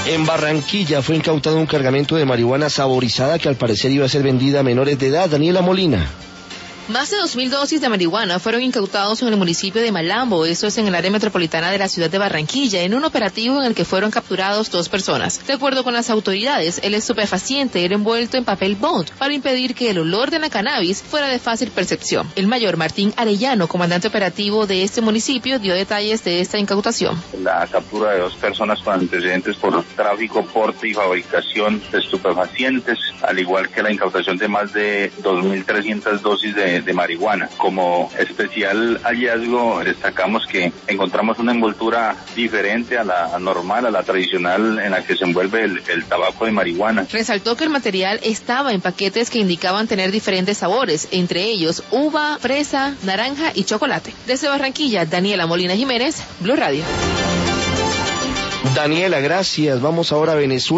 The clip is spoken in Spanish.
En Barranquilla fue incautado un cargamento de marihuana saborizada que al parecer iba a ser vendida a menores de edad. Daniela Molina. Más de 2.000 dosis de marihuana fueron incautados en el municipio de Malambo, eso es en el área metropolitana de la ciudad de Barranquilla, en un operativo en el que fueron capturados 2 personas. De acuerdo con las autoridades, el estupefaciente era envuelto en papel bond para impedir que el olor de la cannabis fuera de fácil percepción. El mayor Martín Arellano, comandante operativo de este municipio, dio detalles de esta incautación. La captura de 2 personas con antecedentes por tráfico, porte y fabricación de estupefacientes, al igual que la incautación de más de 2.300 dosis de marihuana. Como especial hallazgo destacamos que encontramos una envoltura diferente a la normal, a la tradicional en la que se envuelve el tabaco de marihuana. Resaltó que el material estaba en paquetes que indicaban tener diferentes sabores, entre ellos uva, fresa, naranja y chocolate. Desde Barranquilla, Daniela Molina Jiménez, Blue Radio. Daniela, gracias. Vamos ahora a Venezuela.